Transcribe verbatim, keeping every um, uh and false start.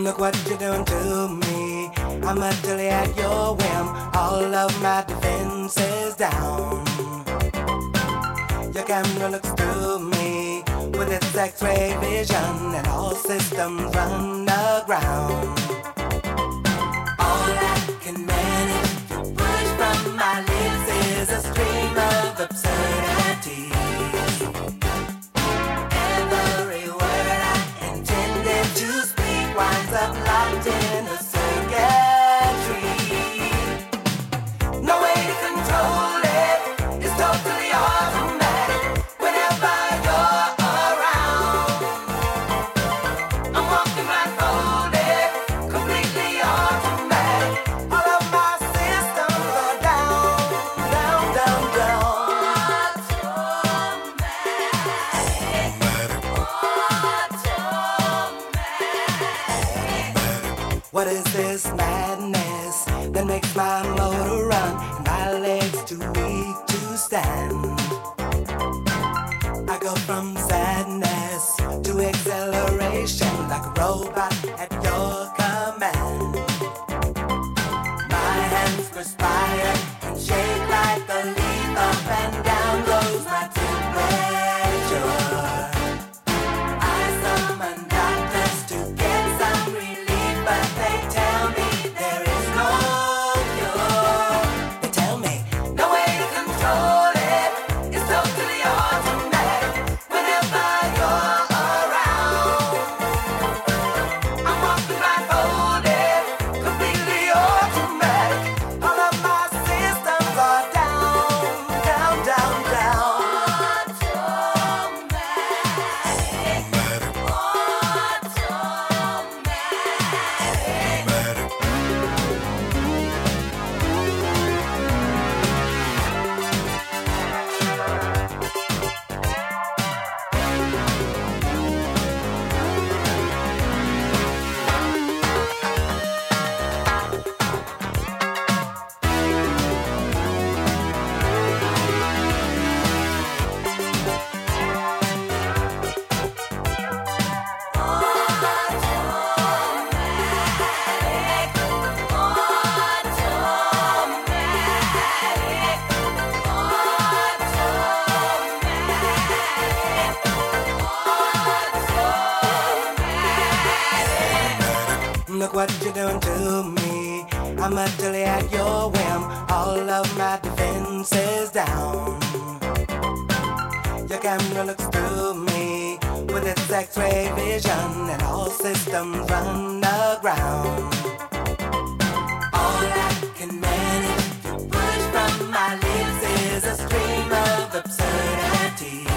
Look what you're doing to me. I'm utterly at your whim. All of my defenses down. Your camera looks through me with its X-ray vision, and all systems run aground. All I can manage to push from my lips is a stream of absurdities. Every word I intended to speak winds up locked in a circuitry. No way to control it, it's totally automatic. Whenever you're around, I'm walking blindfolded, completely automatic. All of my systems are down, down, down, down. What is this madness that makes my motor run and my legs too weak to stand? I go from sadness to acceleration like a robot at your command. My hands perspire and shake like a leaf. Up and down goes my temperature. I summon doctors to get some relief, but they tell me there is no cure. They tell me no way to control it, it's totally automatic. Whenever you're around, I'm walking blindfolded, completely automatic. All of my systems are down, down, down, down. Look what you're doing to me. I'm utterly at your whim. All of my defenses down. Your camera looks through me with its X-ray vision, and all systems run aground. All I can manage to push from my lips is a stream of absurdity.